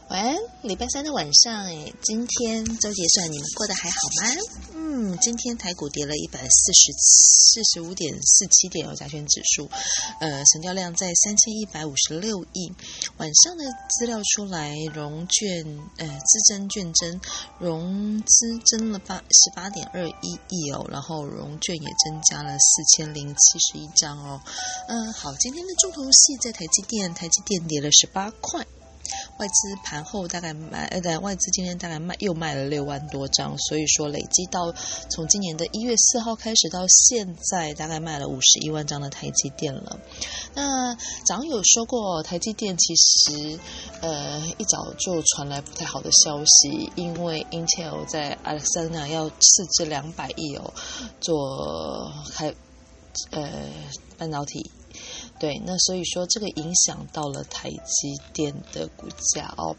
晚安，礼拜三的晚上，今天周结算，你们过得还好吗？今天台股跌了145.47点，加权指数，成交量在3156亿。晚上的资料出来，资增券增，融资增了18.21亿哦，然后融券也增加了4071张哦。好，今天的重头戏在台积电跌了18块。外资盘后大概外资今天大概又卖了6万多张，所以说累积到从今年的1月4号开始到现在，大概卖了51万张的台积电了。那早上有说过，台积电其实一早就传来不太好的消息，因为 Intel 在 Alexandria 要斥资200亿做半导体。对，那所以说这个影响到了台积电的股价哦。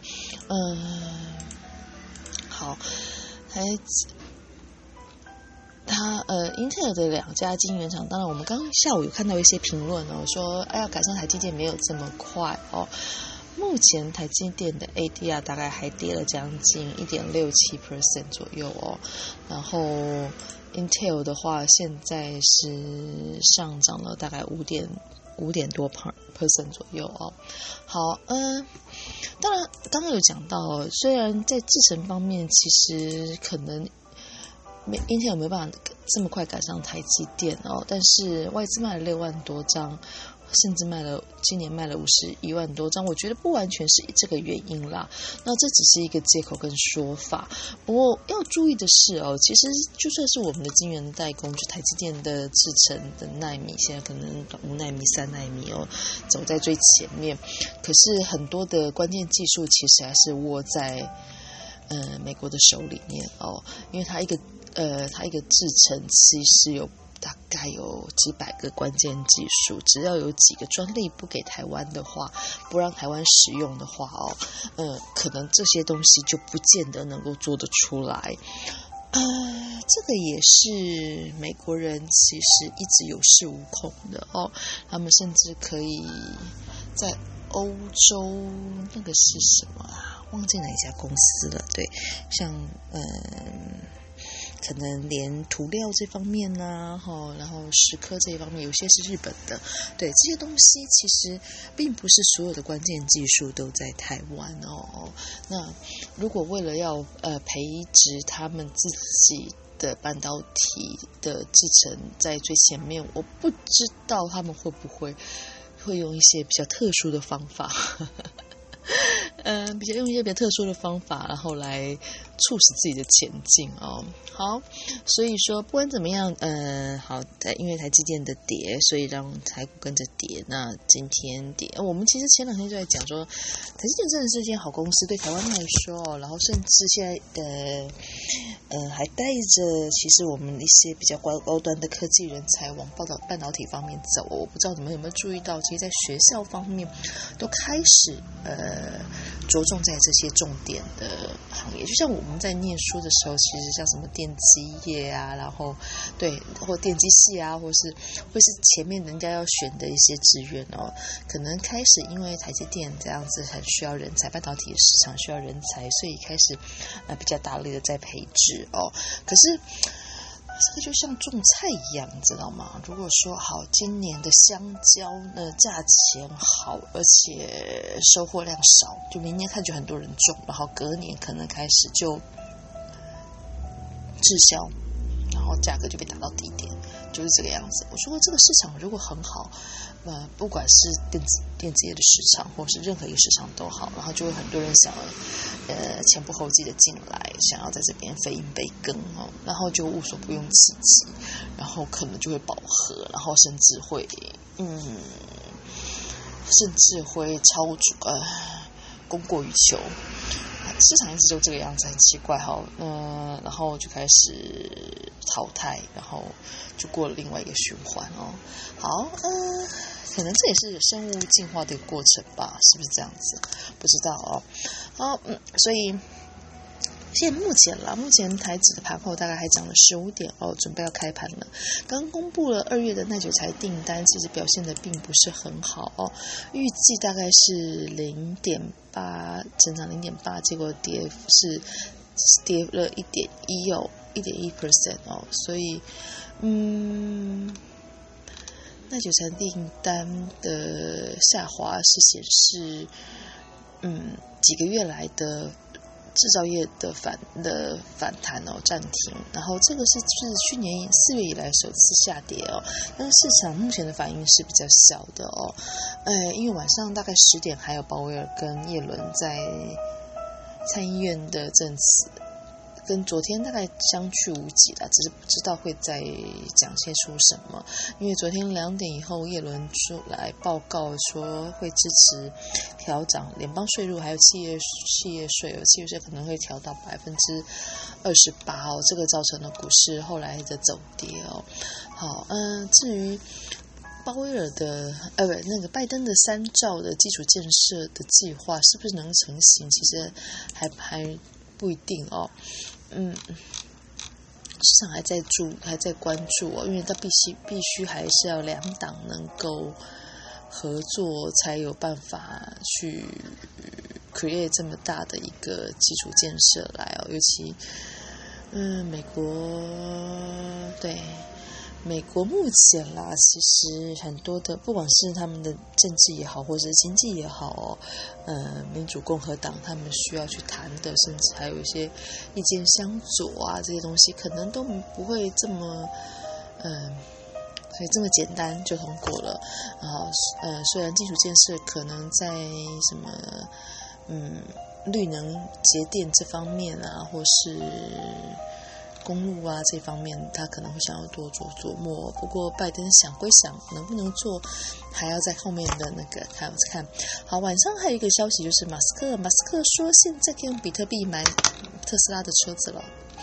好，Intel 的2家晶圆厂，当然我们刚刚下午有看到一些评论说要改善台积电没有这么快哦。目前台积电的 ADR 大概还跌了将近 1.67% 左右哦，然后Intel 的话现在是上涨了大概5点多%左右哦。好，当然刚刚有讲到，虽然在制程方面其实可能Intel 没有办法这么快赶上台积电哦，但是外资卖了6万多张，甚至今年卖了51万多张，我觉得不完全是这个原因啦。那这只是一个借口跟说法。不过要注意的是其实就算是我们的晶圆代工，就台积电的制程的奈米，现在可能5奈米、3奈米走在最前面。可是很多的关键技术其实还是握在美国的手里面因为它一个制程其实大概有几百个关键技术，只要有几个专利不给台湾的话，不让台湾使用的话可能这些东西就不见得能够做得出来。这个也是美国人其实一直有恃无恐的他们甚至可以在欧洲那个是什么忘记哪一家公司了，对，像可能连涂料这方面然后蚀刻这一方面，有些是日本的，对，这些东西其实并不是所有的关键技术都在台湾那如果为了要培植他们自己的半导体的制程在最前面，我不知道他们会不会用一些比较特殊的方法用一些比较特殊的方法，然后来促使自己的前进好，所以说不管怎么样，好，因为台积电的跌，所以让台股跟着跌。那今天跌，我们其实前2天就在讲说，台积电真的是一间好公司，对台湾来说然后甚至现在还带着其实我们一些比较高端的科技人才往半导体方面走。我不知道你们有没有注意到，其实在学校方面都开始着重在这些重点的行业，就像我们在念书的时候，其实像什么电机业然后对，或电机系或是会是前面人家要选的一些志愿可能开始因为台积电这样子很需要人才，半导体的市场需要人才，所以开始比较大力的在培植可是这个就像种菜一样，你知道吗？如果说好，今年的香蕉呢价钱好，而且收获量少，就明年看就很多人种，然后隔年可能开始就滞销，然后价格就被打到低点，就是这个样子。我说这个市场如果很好，不管是电子业的市场，或是任何一个市场都好，然后就会很多人想前仆后继的进来，想要在这边非赢非耕然后就无所不用其极，然后可能就会饱和，然后甚至会供过于求。市场一直就这个样子，很奇怪然后就开始淘汰，然后就过了另外一个循环好，可能这也是生物进化的一个过程吧，是不是这样子？不知道好，所以目前台指的盘后大概还涨了15点哦，准备要开盘了。刚公布了2月的耐久材订单，其实表现的并不是很好哦，预计大概是0.8，成长0.8，结果跌了1.1哦，1.1% 哦，所以耐久材订单的下滑是显示几个月来的制造业的反弹哦，暂停，然后这个是去年4月以来首次下跌哦，但是市场目前的反应是比较小的哦，因为晚上大概10点还有鲍威尔跟耶伦在参议院的证词，跟昨天大概相去无几啦，只是不知道会再讲些出什么。因为昨天2点以后，耶伦出来报告说会支持调涨联邦税入，还有企业税，企业税可能会调到28%哦，这个造成了股市后来的走跌哦。好，至于鲍威尔的那个拜登的3兆的基础建设的计划是不是能成型，其实还不一定哦。市场还在关注哦，因为它必须还是要两党能够合作，才有办法去 create 这么大的一个基础建设来哦。尤其美国目前啦，其实很多的，不管是他们的政治也好，或者是经济也好民主共和党他们需要去谈的，甚至还有一些意见相左啊，这些东西可能都不会这么所以这么简单就通过了。然后虽然基础建设可能在什么绿能节电这方面啊，或是公路啊这方面，他可能会想要多做琢磨。不过拜登想归想，能不能做，还要在后面的那个看。好，晚上还有一个消息就是马斯克说现在可以用比特币买特斯拉的车子了。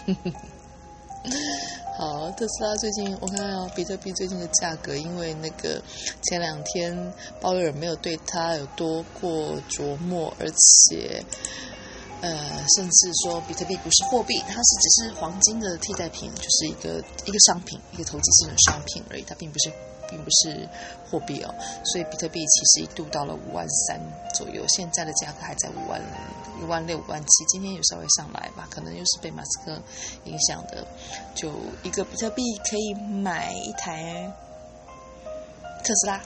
好，特斯拉最近我看比特币最近的价格，因为那个前2天鲍威尔没有对他有多过琢磨，而且甚至说比特币不是货币，它只是黄金的替代品，就是一个商品，一个投机性的商品而已，它并不是货币哦。所以比特币其实一度到了53000左右，现在的价格还在16000、17000，今天有稍微上来吧，可能又是被马斯克影响的。就一个比特币可以买一台特斯拉。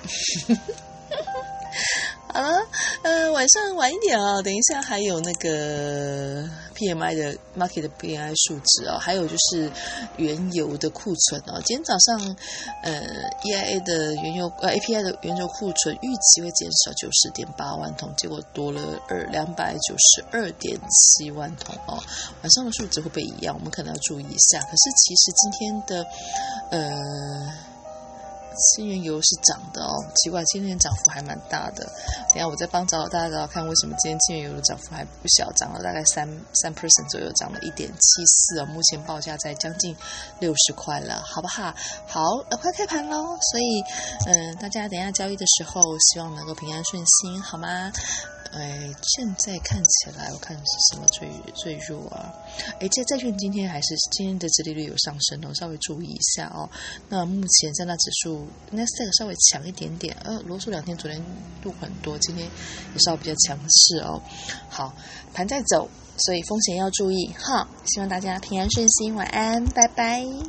好了，晚上晚一点啊，等一下还有那个 PMI 的 market 的 PMI 数值啊，还有就是原油的库存啊。今天早上EIA 的API 的原油库存预期会减少90.8万桶，结果多了292.7万桶哦。晚上的数值会不会一样？我们可能要注意一下。可是其实今天的新原油是涨的哦，奇怪，今天涨幅还蛮大的。等一下我再帮大家找看为什么今天新原油的涨幅还不小，涨了大概3% 左右，涨了1.74哦，目前报价在将近60块了，好不好？好，快开盘咯，所以大家等一下交易的时候，希望能够平安顺心，好吗？现在看起来，我看是什么最弱啊？这债券今天的殖利率有上升哦，稍微注意一下哦。那目前三大指数 Nasdaq 稍微强一点点，罗素2天昨天弱很多，今天也稍微比较强势哦。好，盘在走，所以风险要注意哈。希望大家平安顺心，晚安，拜拜。